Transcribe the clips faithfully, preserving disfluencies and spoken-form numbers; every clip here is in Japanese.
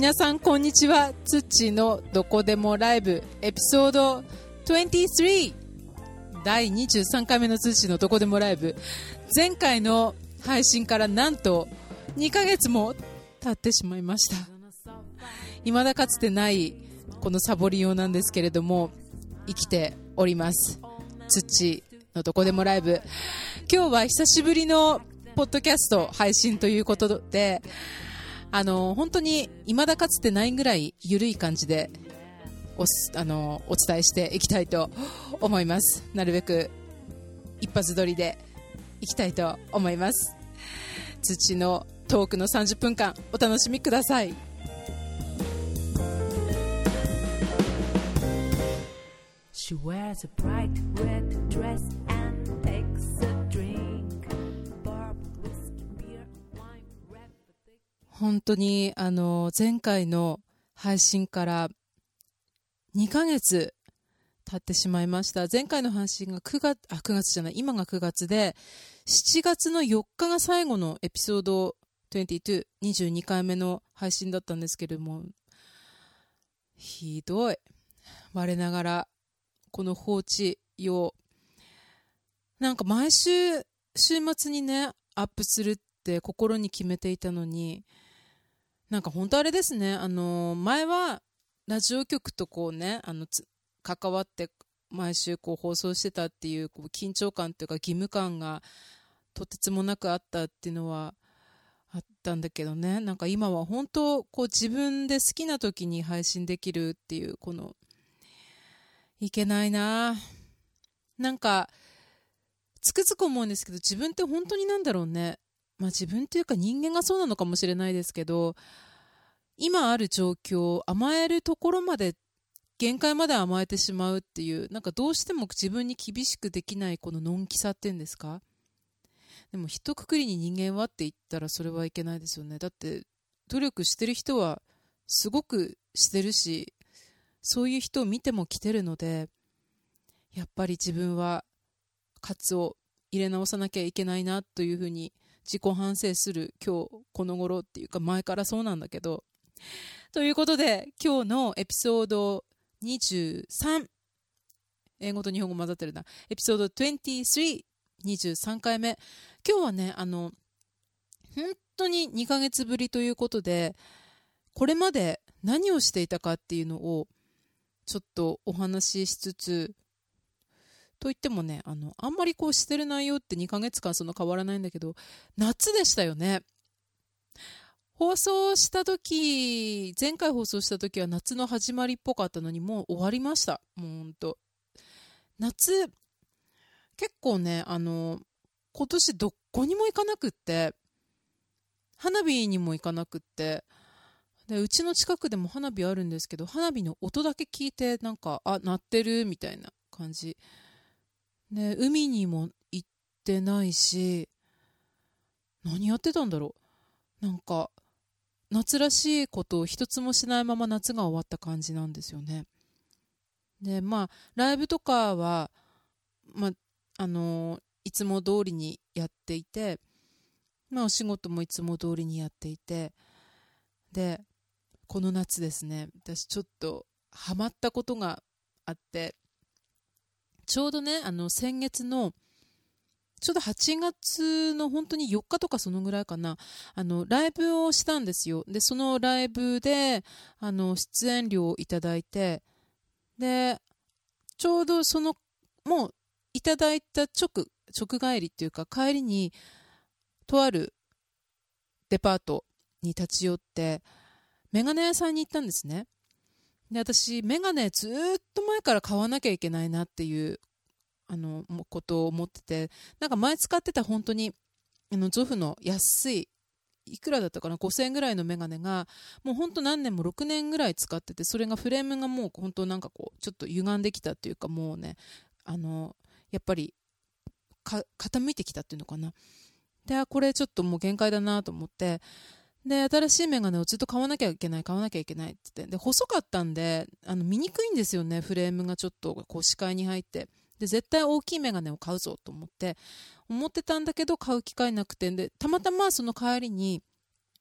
皆さんこんにちは。つっちーのどこでもライブエピソードにじゅうさん、だいにじゅうさんかいめのつっちーのどこでもライブ、前回の配信からなんとにかげつも経ってしまいました。未だかつてないこのサボりようなんですけれども、生きております。つっちーのどこでもライブ、今日は久しぶりのポッドキャスト配信ということで、あの本当に未だかつてないぐらいゆるい感じで お, あのお伝えしていきたいと思います。なるべく一発撮りでいきたいと思います。土のトークのさんじゅっぷんかんお楽しみください。She wears a bright red dress and takes a drink. 本当にあの前回の配信からにかげつ経ってしまいました。前回の配信がくがつ、あ、くがつじゃない、今がくがつで、しちがつのよっかが最後のエピソードにじゅうに、にじゅうにかいめの配信だったんですけれども、ひどい。我ながらこの放置用、なんか毎週週末にねアップするって心に決めていたのに、なんか本当あれですね、あの前はラジオ局とこうねあのつ関わって毎週こう放送してたっていう、こう緊張感というか義務感がとてつもなくあったっていうのはあったんだけどね、なんか今は本当こう自分で好きな時に配信できるっていう、このいけないな、なんかつくづく思うんですけど、自分って本当になんだろうね、まあ自分っていうか人間がそうなのかもしれないですけど、今ある状況、甘えるところまで、限界まで甘えてしまうっていう、なんかどうしても自分に厳しくできないこののんきさっていうんですか。でも一括りに人間はって言ったらそれはいけないですよね。だって努力してる人はすごくしてるし、そういう人を見ても来てるので、やっぱり自分はカツを入れ直さなきゃいけないなというふうに自己反省する今日この頃っていうか、前からそうなんだけど、ということで今日のエピソードにじゅうさん、英語と日本語混ざってるな、エピソードにじゅうさん、にじゅうさんかいめ、今日はね、あの本当ににかげつぶりということで、これまで何をしていたかっていうのをちょっとお話ししつつ、といってもね、あのあんまりこうしてる内容ってにかげつかんそんな変わらないんだけど、夏でしたよね。放送した時、前回放送した時は夏の始まりっぽかったのに、もう終わりました。もうほんと夏結構ね、あの今年どこにも行かなくって、花火にも行かなくって、でうちの近くでも花火あるんですけど、花火の音だけ聞いて、なんかあ鳴ってるみたいな感じで、海にも行ってないし、何やってたんだろう、なんか夏らしいことを一つもしないまま夏が終わった感じなんですよね。でまあライブとかは、まああのー、いつも通りにやっていて、まあお仕事もいつも通りにやっていて、でこの夏ですね、私ちょっとハマったことがあって、ちょうどね、あの先月のちょうどはちがつの本当によっかとかそのぐらいかな、あのライブをしたんですよ。でそのライブであの出演料をいただいて、でちょうどそのもういただいた直直帰りっていうか、帰りにとあるデパートに立ち寄ってメガネ屋さんに行ったんですね。で私メガネずっと前から買わなきゃいけないなっていうあのことを思ってて、なんか前使ってた本当にあのゾフの安い、いくらだったかな、ごせんえんぐらいのメガネがもう本当何年もろくねんぐらい使ってて、それがフレームがもう本当なんかこうちょっと歪んできたっていうか、もうね、あのやっぱりか傾いてきたっていうのかな。でこれちょっともう限界だなと思って、で新しいメガネをずっと買わなきゃいけない買わなきゃいけないって言って、で細かったんであの見にくいんですよね、フレームがちょっとこう視界に入って。で絶対大きいメガネを買うぞと思って思ってたんだけど、買う機会なくて、でたまたまその帰りに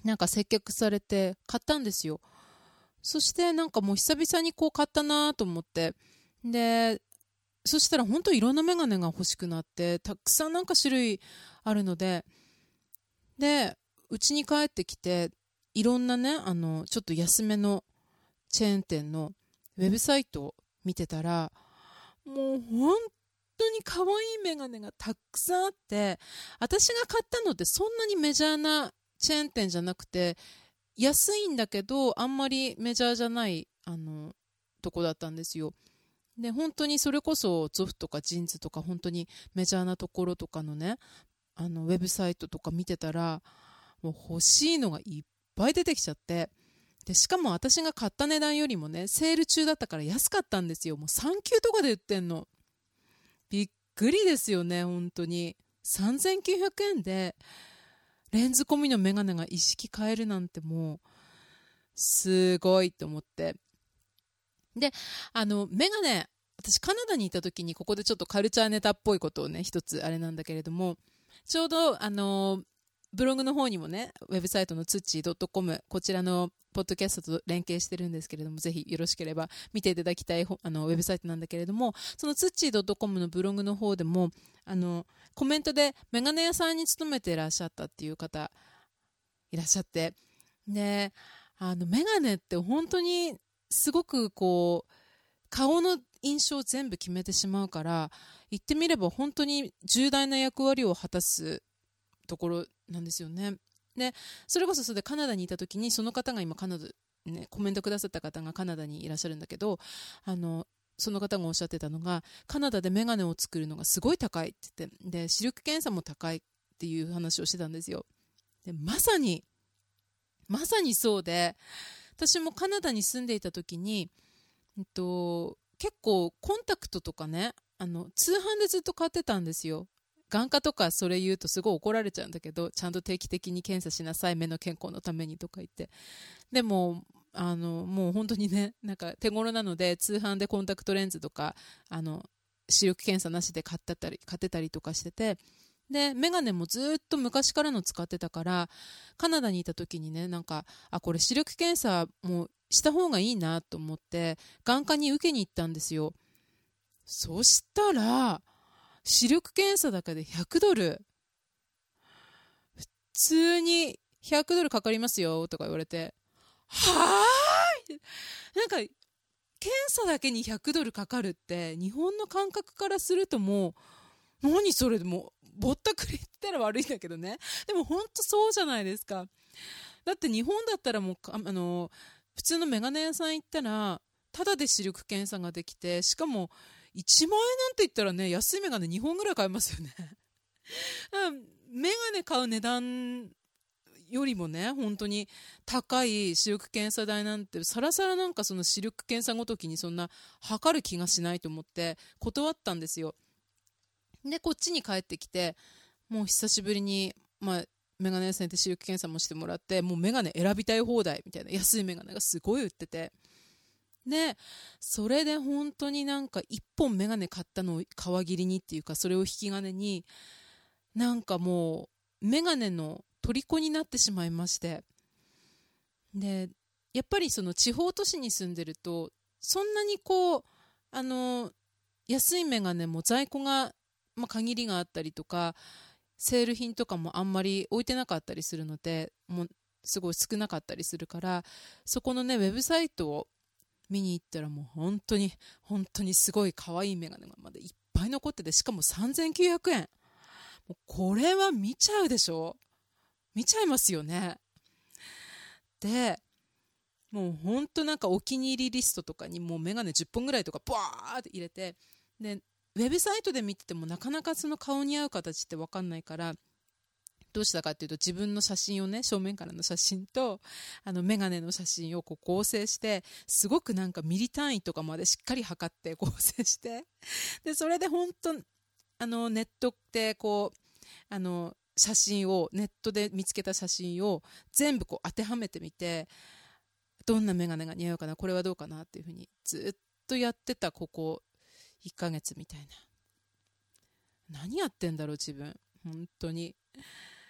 なんか接客されて買ったんですよ。そしてなんかもう久々にこう買ったなと思って、でそしたら本当いろんなメガネが欲しくなって、たくさんなんか種類あるので、でうちに帰ってきて、いろんなね、あのちょっと安めのチェーン店のウェブサイトを見てたら、もう本当に可愛いメガネがたくさんあって、私が買ったのってそんなにメジャーなチェーン店じゃなくて、安いんだけどあんまりメジャーじゃないあのとこだったんですよ。で本当にそれこそゾフとかジーンズとか本当にメジャーなところとかのね、あのウェブサイトとか見てたら、もう欲しいのがいっぱい出てきちゃって、でしかも私が買った値段よりもね、セール中だったから安かったんですよ。もうさん級とかで売ってんの。びっくりですよね。本当にさんぜんきゅうひゃくえんでレンズ込みのメガネが一式買えるなんて、もうすごいと思って。であのメガネ、私カナダにいた時に、ここでちょっとカルチャーネタっぽいことをね一つあれなんだけれども、ちょうどあのブログの方にもね、ウェブサイトのツッチー .com、 こちらのポッドキャストと連携してるんですけれども、ぜひよろしければ見ていただきたいあのウェブサイトなんだけれども、そのツッチー .com のブログの方でもあのコメントでメガネ屋さんに勤めていらっしゃったっていう方いらっしゃって、であのメガネって本当にすごくこう顔の印象を全部決めてしまうから、言ってみれば本当に重大な役割を果たすところなんですよね。でそれこそそれでカナダにいた時に、その方が今カナダ、ね、コメントくださった方がカナダにいらっしゃるんだけど、あのその方がおっしゃってたのが、カナダでメガネを作るのがすごい高いって言って、で視力検査も高いっていう話をしてたんですよ。でまさにまさにそうで、私もカナダに住んでいた時に、えっと、結構コンタクトとかね、あの通販でずっと買ってたんですよ。眼科とかそれ言うとすごい怒られちゃうんだけど、ちゃんと定期的に検査しなさい、目の健康のためにとか言って。でもあのもう本当にね、なんか手頃なので通販でコンタクトレンズとかあの視力検査なしで買ってたり買ってたりとかしてて、でメガネもずっと昔からの使ってたから、カナダにいた時にね、なんかあこれ視力検査もした方がいいなと思って眼科に受けに行ったんですよ。そしたら視力検査だけでひゃくドル、普通にひゃくドルかかりますよとか言われて、はーい、なんか検査だけにひゃくドルかかるって日本の感覚からすると、もう何それ、でもぼったくりって言ったら悪いんだけどね、でも本当そうじゃないですか。だって日本だったらもうあの普通のメガネ屋さん行ったらタダで視力検査ができて、しかもいちまんえんなんて言ったらね、安いメガネにほんぐらい買えますよねメガネ買う値段よりもね、本当に高い視力検査代なんて、さらさらなんかその視力検査ごときにそんな測る気がしないと思って断ったんですよ。でこっちに帰ってきて、もう久しぶりに、まあ、メガネ屋さんで視力検査もしてもらって、もうメガネ選びたい放題みたいな安いメガネがすごい売ってて、でそれで本当になんかいっぽんメガネ買ったのを皮切りにっていうか、それを引き金になんかもうメガネの虜になってしまいまして、でやっぱりその地方都市に住んでると、そんなにこうあの安いメガネも在庫が、まあ、限りがあったりとか、セール品とかもあんまり置いてなかったりするので、もうすごい少なかったりするから、そこのねウェブサイトを見に行ったら、もう本当に本当にすごい可愛いメガネがまだいっぱい残ってて、しかもさんぜんきゅうひゃくえん、もうこれは見ちゃうでしょ、見ちゃいますよね。でもう本当なんかお気に入りリストとかにもうメガネじゅっぽんぐらいとかバーって入れて、でウェブサイトで見ててもなかなかその顔に合う形って分かんないから、どうしたかっていうと、自分の写真をね、正面からの写真とあのメガネの写真をこう合成して、すごくなんかミリ単位とかまでしっかり測って合成して、でそれで本当あのネットでこうあの写真をネットで見つけた写真を全部こう当てはめてみて、どんなメガネが似合うかな、これはどうかなっていうふうにずっとやってた、ここいっかげつみたいな。何やってんだろう自分、本当に。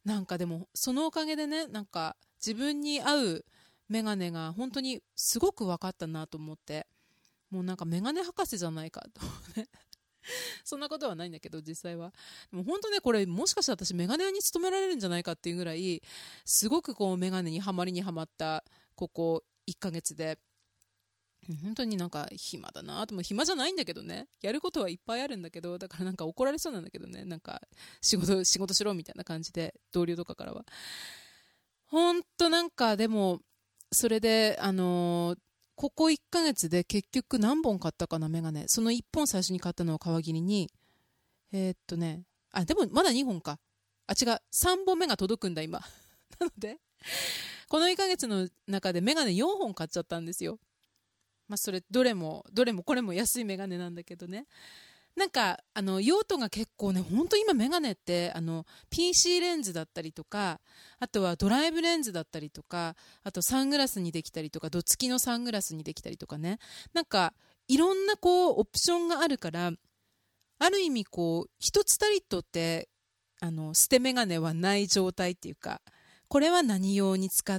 なんかでもそのおかげでね、なんか自分に合うメガネが本当にすごく分かったなと思って、もうなんかメガネ博士じゃないかとねそんなことはないんだけど、実際はでも本当ね、これもしかしたら私メガネ屋に勤められるんじゃないかっていうぐらい、すごくこうメガネにはまりにはまったここいっかげつで、本当になんか暇だなと。も暇じゃないんだけどね、やることはいっぱいあるんだけど、だからなんか怒られそうなんだけどね、なんか仕事仕事しろみたいな感じで、同僚とかからは。本当なんかでもそれであのーここいっかげつで結局何本買ったかな、メガネ。そのいっぽん最初に買ったのを皮切りに、えー、っとねあでもまだにほんか、あ違うさんぼんめが届くんだ今なのでこのいっかげつの中でメガネよんほん買っちゃったんですよ。まあ、それどれもどれもこれも安いメガネなんだけどね。なんかあの用途が結構ね、ほんと今メガネってあの ピーシー レンズだったりとか、あとはドライブレンズだったりとか、あとサングラスにできたりとか、度付きのサングラスにできたりとかね、なんかいろんなこうオプションがあるから、ある意味こう一つたりとってあの捨てメガネはない状態っていうか、これは何用に使って、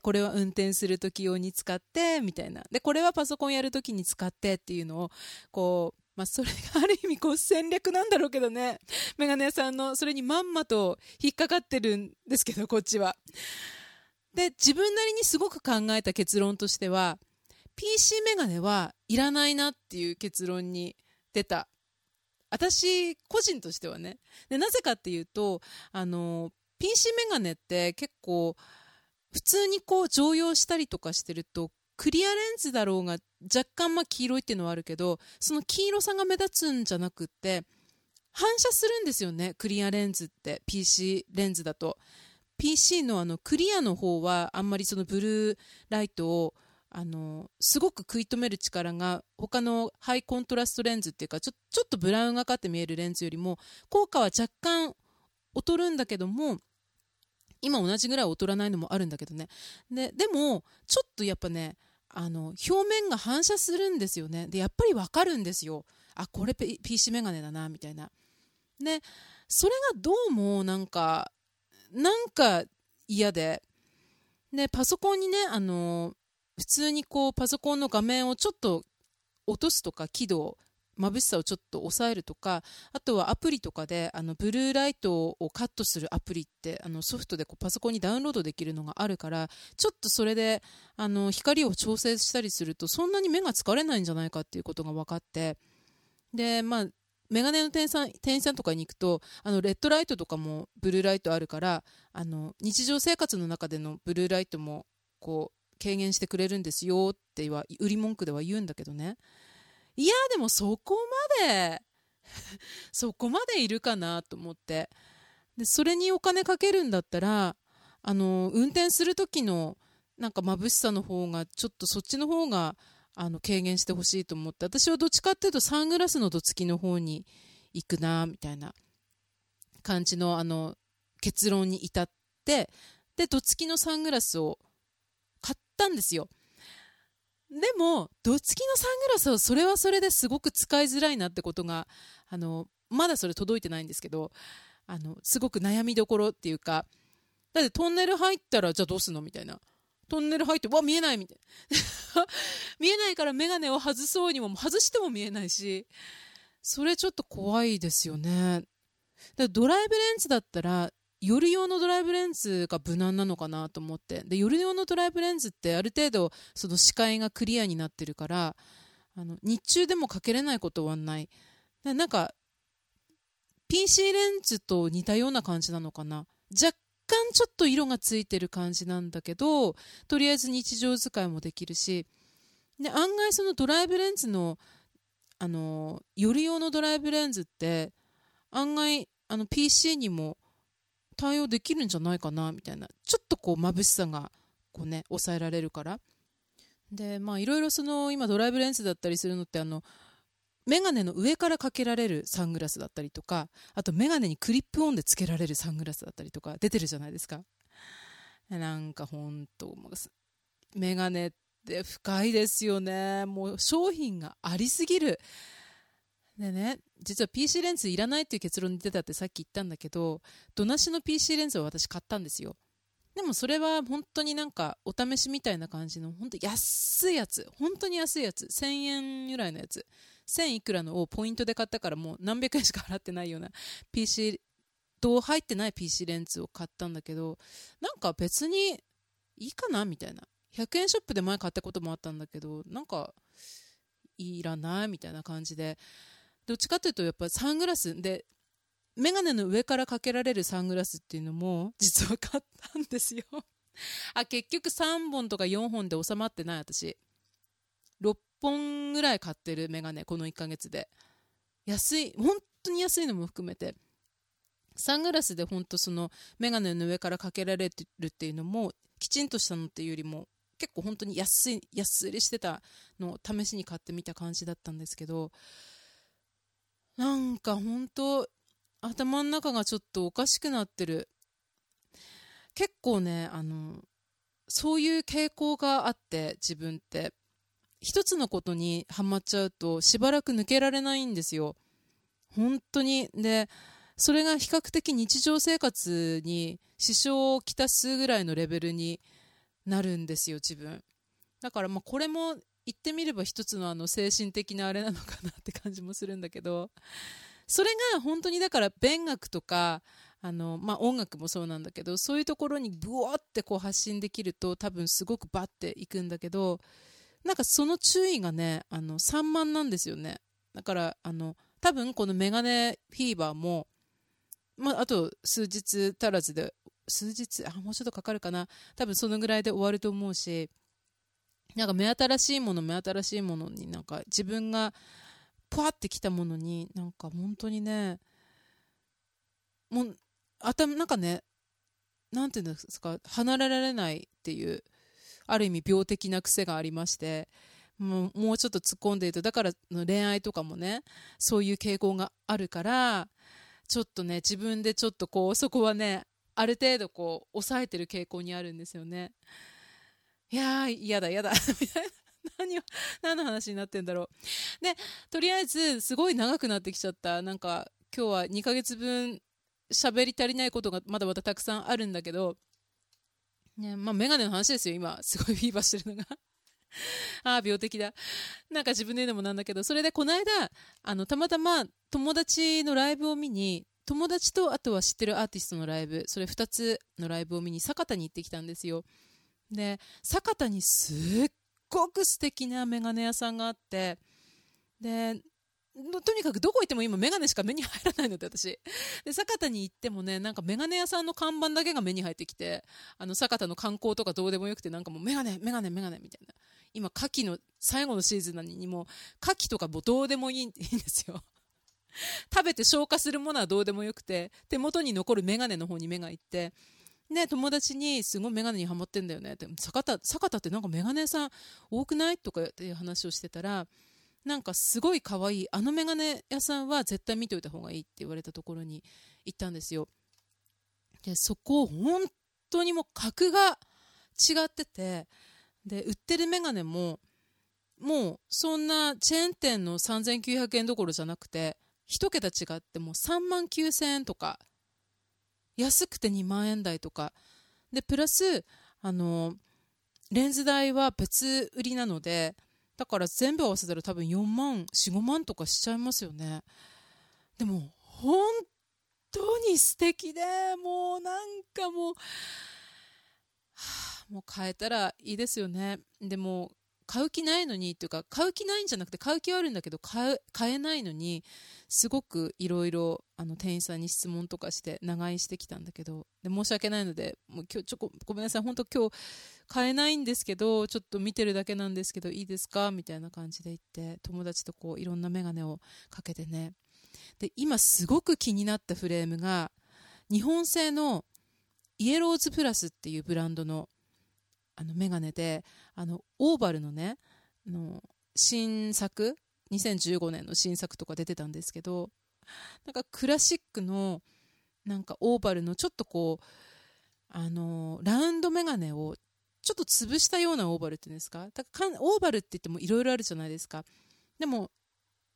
これは運転する時用に使ってみたいな、でこれはパソコンやる時に使ってっていうのをこう、まあ、それがある意味こう戦略なんだろうけどね、メガネ屋さんのそれにまんまと引っかかってるんですけど、こっちは。で自分なりにすごく考えた結論としては、 ピーシー メガネはいらないなっていう結論に出た。私個人としてはね。でなぜかっていうと、あの ピーシー メガネって結構普通にこう常用したりとかしてると、クリアレンズだろうが若干まあ黄色いっていうのはあるけど、その黄色さが目立つんじゃなくって反射するんですよね、クリアレンズって。 ピーシー レンズだと ピーシー の, あのクリアの方はあんまりそのブルーライトをあのすごく食い止める力が他のハイコントラストレンズっていうか、ちょ、ちょっとブラウンがかって見えるレンズよりも効果は若干劣るんだけども、今同じぐらい劣らないのもあるんだけどね。で、でもちょっとやっぱね、あの表面が反射するんですよね。でやっぱり分かるんですよ。あ、これ ピーシー メガネだなみたいな。でそれがどうもなんかなんか嫌で、でパソコンにね、あの普通にこうパソコンの画面をちょっと落とすとか、輝度眩しさをちょっと抑えるとか、あとはアプリとかであのブルーライトをカットするアプリってあのソフトでこうパソコンにダウンロードできるのがあるから、ちょっとそれであの光を調整したりするとそんなに目が疲れないんじゃないかっていうことが分かって、でまあメガネの店員さん、店員さんとかに行くと、あのレッドライトとかもブルーライトあるから、あの日常生活の中でのブルーライトもこう軽減してくれるんですよっては売り文句では言うんだけどね。いやでもそこまでそこまでいるかなと思って、でそれにお金かけるんだったら、あの運転する時のなんか眩しさの方がちょっとそっちの方があの軽減してほしいと思って、私はどっちかっていうとサングラスの度付きの方に行くなみたいな感じのあの結論に至って、で度付きのサングラスを買ったんですよ。でも度付きのサングラスはそれはそれですごく使いづらいなってことが、あのまだそれ届いてないんですけど、あのすごく悩みどころっていうか、だってトンネル入ったらじゃあどうすんのみたいな、トンネル入ってわ見えないみたいな見えないからメガネを外そうにも外しても見えないし、それちょっと怖いですよね。だドライブレンズだったら夜用のドライブレンズが無難なのかなと思って、で夜用のドライブレンズってある程度その視界がクリアになってるから、あの日中でもかけれないことはない。でなんか ピーシー レンズと似たような感じなのかな、若干ちょっと色がついてる感じなんだけど、とりあえず日常使いもできるし、で案外そのドライブレンズのあの夜用のドライブレンズって案外あの ピーシー にも対応できるんじゃないかなみたいな、ちょっとこう眩しさがこうね抑えられるから。でまあいろいろその今ドライブレンズだったりするのってあのメガネの上からかけられるサングラスだったりとか、あとメガネにクリップオンでつけられるサングラスだったりとか出てるじゃないですか。なんかほんとメガネって深いですよね。もう商品がありすぎる。 でね、実は ピーシー レンズいらないっていう結論に出たってさっき言ったんだけど、どなしの ピーシー レンズを私買ったんですよ。でもそれは本当になんかお試しみたいな感じの本当安いやつ、本当に安いやつ、せんえんぐらいのやつ、せんいくらのをポイントで買ったからもう何百円しか払ってないような ピーシー、どう入ってない ピーシー レンズを買ったんだけど、なんか別にいいかなみたいな。ひゃくえんショップで前買ったこともあったんだけど、なんかいらないみたいな感じで、どっちかというとやっぱサングラスでメガネの上からかけられるサングラスっていうのも実は買ったんですよあ、結局さんぼんとかよんほんで収まってない。私ろっぽんぐらい買ってるメガネ、このいっかげつで。安い、本当に安いのも含めて、サングラスで本当そのメガネの上からかけられるっていうのもきちんとしたのっていうよりも結構本当に安い安売りしてたのを試しに買ってみた感じだったんですけど、なんか本当頭の中がちょっとおかしくなってる。結構ね、あのそういう傾向があって、自分って一つのことにハマっちゃうとしばらく抜けられないんですよ、本当に。でそれが比較的日常生活に支障をきたすぐらいのレベルになるんですよ、自分。だからまあこれも言ってみれば一つのあの精神的なあれなのかなって感じもするんだけど、それが本当にだから勉学とかあの、まあ、音楽もそうなんだけど、そういうところにブワーってこう発信できると多分すごくバッていくんだけど、なんかその注意がね、あの散漫なんですよね。だからあの多分このメガネフィーバーも、まあ、あと数日足らずで、数日あもうちょっとかかるかな、多分そのぐらいで終わると思うし、なんか目新しいもの目新しいものになんか自分がパワってきたものになんか本当にね、もう頭なんかね、なんていうんですか、離れられないっていうある意味病的な癖がありまして、もう、もうちょっと突っ込んでいると、だから恋愛とかもねそういう傾向があるから、ちょっとね自分でちょっとこうそこはねある程度こう抑えてる傾向にあるんですよね。いやー嫌だ嫌だみたいな、何を何の話になってんだろう。でとりあえずすごい長くなってきちゃった。なんか今日はにかげつぶん喋り足りないことがまだまだたくさんあるんだけど、ね、まあメガネの話ですよ今すごいフィーバーしてるのがああ病的だ、なんか自分で言うのもなんだけど、それでこの間あのたまたま友達のライブを見に、友達とあとは知ってるアーティストのライブ、それふたつのライブを見に酒田に行ってきたんですよ。で酒田にすっごく素敵なメガネ屋さんがあって、でとにかくどこ行っても今メガネしか目に入らないので、私で酒田に行ってもね、なんかメガネ屋さんの看板だけが目に入ってきて、あの酒田の観光とかどうでもよくて、なんかもうメガネメガネメガネみたいな、今牡蠣の最後のシーズンなのにもう牡蠣とかもどうでもいいんですよ食べて消化するものはどうでもよくて、手元に残るメガネの方に目がいって、ね、友達にすごいメガネにハマってんだよねって、酒田、酒田ってなんかメガネ屋さん多くないとかっていう話をしてたら、なんかすごい可愛いあのメガネ屋さんは絶対見ておいた方がいいって言われたところに行ったんですよ。でそこ本当にもう格が違ってて、で売ってるメガネももうそんなチェーン店のさんぜんきゅうひゃくえんどころじゃなくて一桁違ってもうさんまんきゅうせんえんとか、安くてにまんえん台とかで、プラスあのレンズ代は別売りなので、だから全部合わせたら多分よんまん、よん、ごまんとかしちゃいますよね。でも本当に素敵で、もうなんかもう、はあ、もう買えたらいいですよね。でも買う気ないのにっていうか、買う気ないんじゃなくて買う気はあるんだけど買う買えないのに、すごくいろいろあの店員さんに質問とかして長居してきたんだけど、で申し訳ないのでもう今日ちょこごめんなさい、本当今日買えないんですけどちょっと見てるだけなんですけどいいですかみたいな感じで言って友達とこういろんなメガネをかけてね、で今すごく気になったフレームが日本製のイエローズプラスっていうブランドのあのメガネで、あのオーバルのねあの新作にせんじゅうごねんの新作とか出てたんですけど、なんかクラシックのなんかオーバルのちょっとこうあのラウンドメガネをちょっと潰したようなオーバルっていうんですか、だからオーバルって言ってもいろいろあるじゃないですか。でも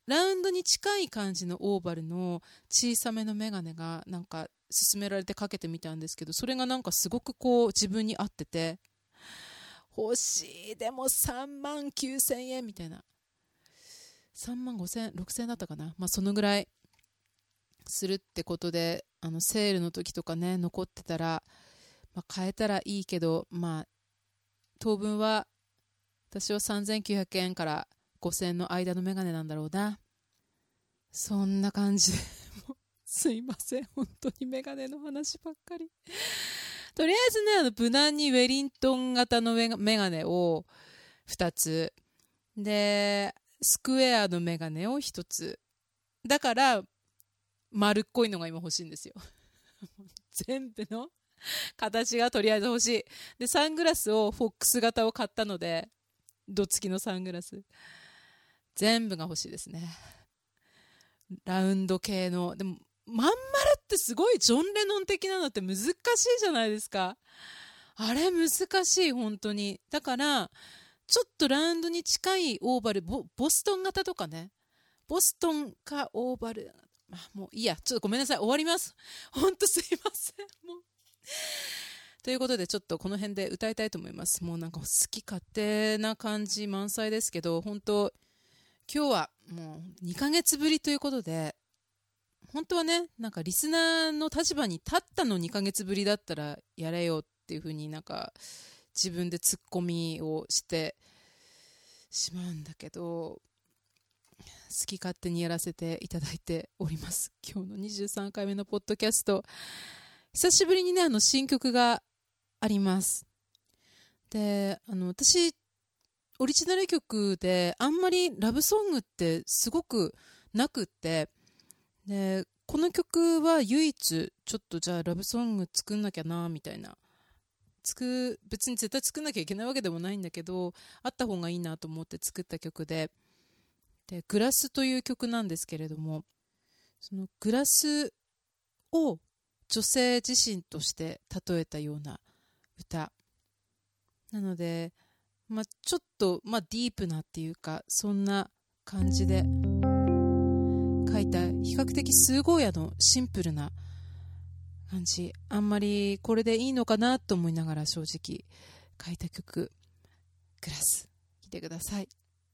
ラウンドに近い感じのオーバルの小さめのメガネがなんか勧められてかけてみたんですけど、それがなんかすごくこう自分に合ってて、欲しい、でもさんまんきゅうせんえんみたいな、さんまんごせん、ろくせんえんだったかな、まあそのぐらいするってことで、あのセールの時とかね残ってたら、まあ、買えたらいいけど、まあ当分は私はさんぜんきゅうひゃくえんからごせんえんの間のメガネなんだろうな。そんな感じでもうすいません、本当にメガネの話ばっかり。とりあえずね、あの無難にウェリントン型のメガネをふたつで、スクエアのメガネをひとつだから、丸っこいのが今欲しいんですよ。全部の形がとりあえず欲しい。でサングラスをフォックス型を買ったので、どつきのサングラス全部が欲しいですね。ラウンド系の。でもまん丸ってすごいジョン・レノン的なのって難しいじゃないですか。あれ難しい本当に。だからちょっとラウンドに近いオーバル、 ボ, ボストン型とかね、ボストンかオーバル、あ、もういいや、ちょっとごめんなさい、終わります。本当すいませんもうということで、ちょっとこの辺で歌いたいと思います。もうなんか好き勝手な感じ満載ですけど、本当今日はもうにかげつぶりということで、本当はね、なんかリスナーの立場に立ったのにかげつぶりだったらやれよっていう風になんか自分でツッコミをしてしまうんだけど、好き勝手にやらせていただいております。今日のにじゅうさんかいめのポッドキャスト、久しぶりにね、あの新曲があります。で、あの私オリジナル曲であんまりラブソングってすごくなくって、でこの曲は唯一ちょっとじゃあラブソング作んなきゃなみたいな、つく別に絶対作んなきゃいけないわけでもないんだけど、あった方がいいなと思って作った曲で、でグラスという曲なんですけれども、そのグラスを女性自身として例えたような歌なので、まあ、ちょっと、まあ、ディープなっていうか、そんな感じで書いた、比較的すごいあのシンプルな感じ、あんまりこれでいいのかなと思いながら正直書いた曲、グラス、聴いてください。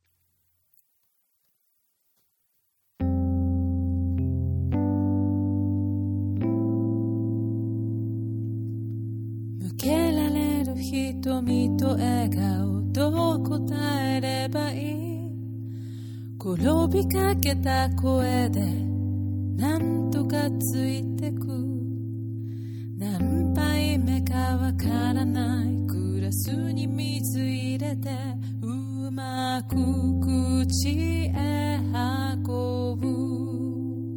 向けられる瞳と笑顔、どう答えればいい、転びかけた声でなんとかついてく、何杯目かわからないグラスに水入れて、うまく口へ運ぶ、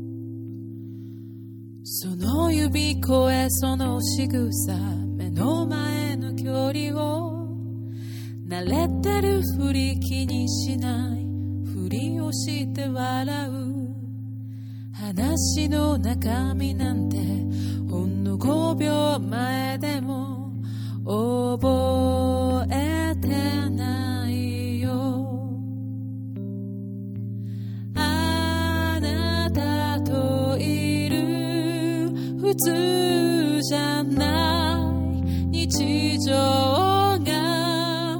その指越えその仕草、目の前の距離を慣れてるふり気にしないふりをして笑う、話の中身なんてほんのごびょうまえでも覚えてないよ、あなたといる普通じゃない日常が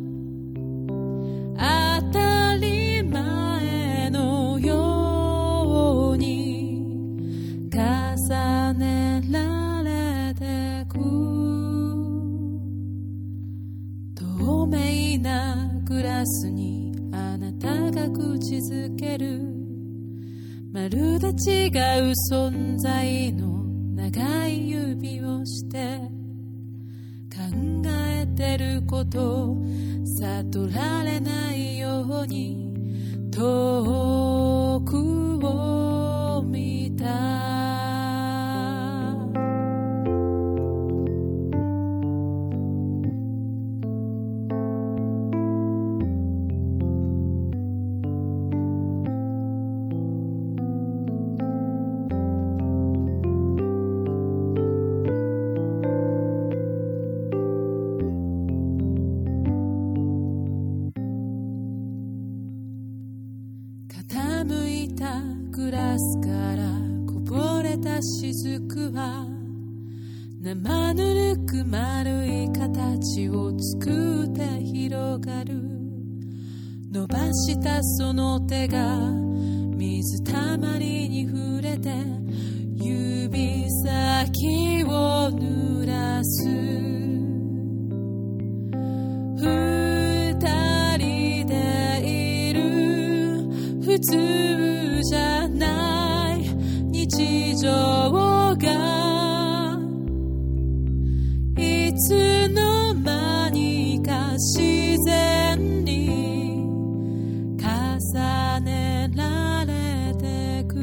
当たり前のように重ねられてく、透明なグラスにあなたが口づける、まるで違う存在の長い指をして考えてること悟られないように遠くを見た、傾生ぬるく丸い形を作って広がる。伸ばしたその手が水たまりに触れて指先を濡らす。二人でいる普通じゃない日常がいつの間にか自然に重ねられてく。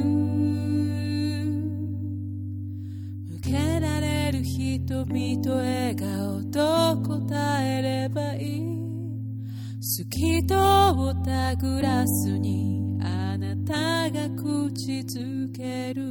向けられる瞳と笑顔と答えればいい。透き通ったグラスにあなたが口づける。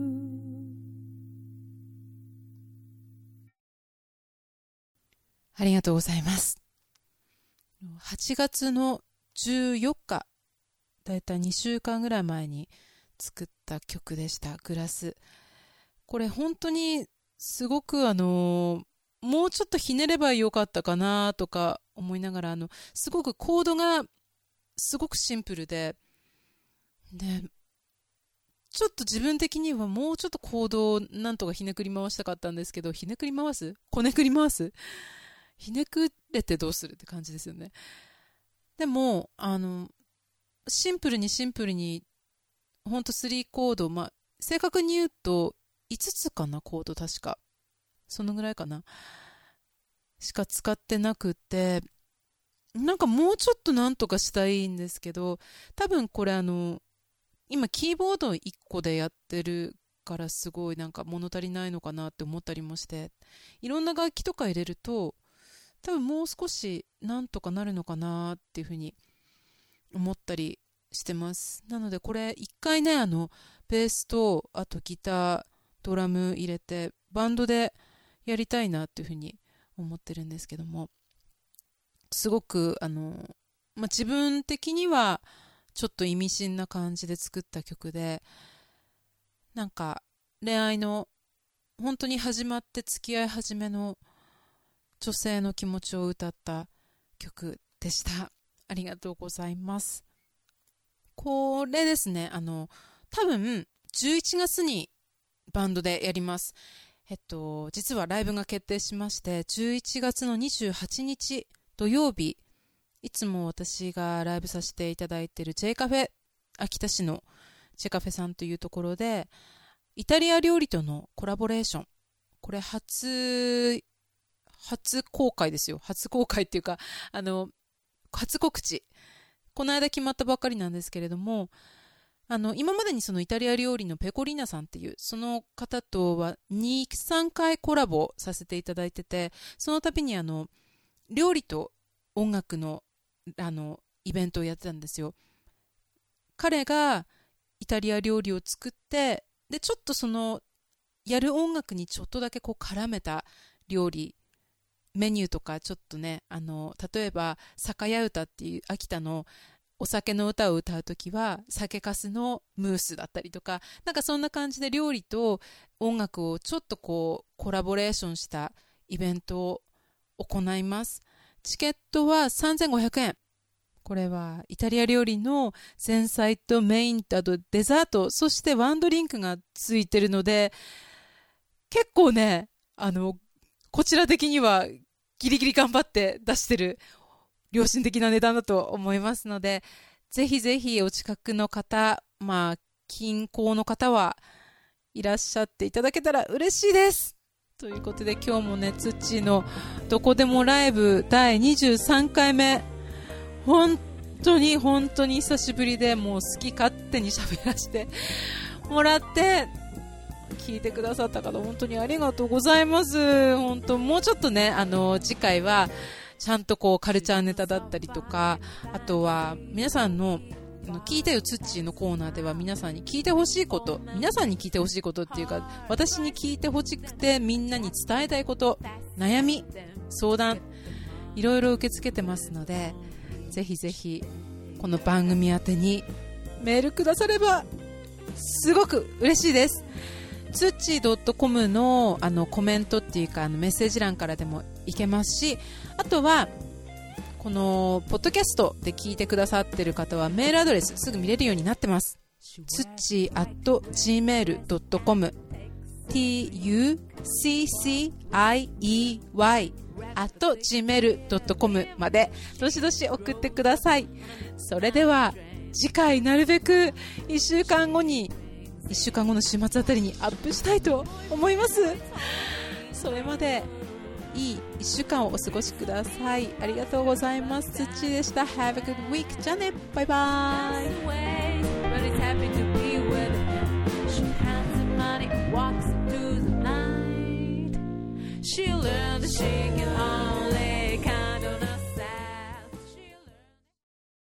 ありがとうございます。はちがつのじゅうよっか、だいたいにしゅうかんぐらい前に作った曲でした。グラス。これ本当にすごくあのもうちょっとひねればよかったかなとか思いながら、あのすごくコードがすごくシンプルで、でちょっと自分的にはもうちょっとコードをなんとかひねくり回したかったんですけど、ひねくり回すこねくり回すひねくれてどうするって感じですよね。でもあのシンプルにシンプルにほんとスリーコード、まあ正確に言うといつつかな、コード確かそのぐらいかなしか使ってなくて、なんかもうちょっとなんとかしたいんですけど、多分これあの今キーボードいっこでやってるからすごいなんか物足りないのかなって思ったりもして、いろんな楽器とか入れると多分もう少しなんとかなるのかなっていうふうに思ったりしてます。なのでこれ一回ね、あのベースとあとギタードラム入れてバンドでやりたいなっていうふうに思ってるんですけども、すごくあの、まあ、自分的にはちょっと意味深な感じで作った曲で、なんか恋愛の本当に始まって付き合い始めの女性の気持ちを歌った曲でした。ありがとうございます。これですね、あの多分じゅういちがつにバンドでやります。えっと実はライブが決定しまして、じゅういちがつのにじゅうはちにち土曜日、いつも私がライブさせていただいている J カフェ、秋田市の J カフェさんというところでイタリア料理とのコラボレーション、これ初初公開ですよ。初公開っていうか、あの初告知、この間決まったばっかりなんですけれども、あの今までにそのイタリア料理のペコリーナさんっていうその方とはに、さんかいコラボさせていただいてて、その度にあの料理と音楽のあのイベントをやってたんですよ。彼がイタリア料理を作って、でちょっとそのやる音楽にちょっとだけこう絡めた料理メニューとか、ちょっとね、あの例えば酒屋歌っていう秋田のお酒の歌を歌うときは酒粕のムースだったりとか、なんかそんな感じで料理と音楽をちょっとこうコラボレーションしたイベントを行います。チケットはさんぜんごひゃくえん。これはイタリア料理の前菜とメインとあとデザート、そしてワンドリンクがついてるので、結構ね、あのこちら的にはギリギリ頑張って出してる良心的な値段だと思いますので、ぜひぜひお近くの方、まあ近郊の方はいらっしゃっていただけたら嬉しいです。ということで今日もね、ツッチーのどこでもライブだいにじゅうさんかいめ、本当に本当に久しぶりで、もう好き勝手に喋らせてもらって聞いてくださった方本当にありがとうございます。本当もうちょっとね、あの次回はちゃんとこうカルチャーネタだったりとか、あとは皆さんの聞いてよツッチーのコーナーでは皆さんに聞いてほしいこと、皆さんに聞いてほしいことっていうか、私に聞いてほしくてみんなに伝えたいこと、悩み、相談、いろいろ受け付けてますので、ぜひぜひこの番組宛てにメールくださればすごく嬉しいです。 ツッチー .com の, あのコメントっていうかあのメッセージ欄からでもいけますし、あとはこのポッドキャストで聞いてくださってる方はメールアドレスすぐ見れるようになってます。ツッチー アット ジーメール ドットコム ティー ユー シー シー アイ イー ワイ アット ジーメール ドットコム までどしどし送ってください。それでは次回なるべくいっしゅうかんごにいっしゅうかんごの週末あたりにアップしたいと思います。それまでいいいっしゅうかんをお過ごしください。ありがとうございます。つっちーでした。 Have a good week。 じゃあね、バイバイ。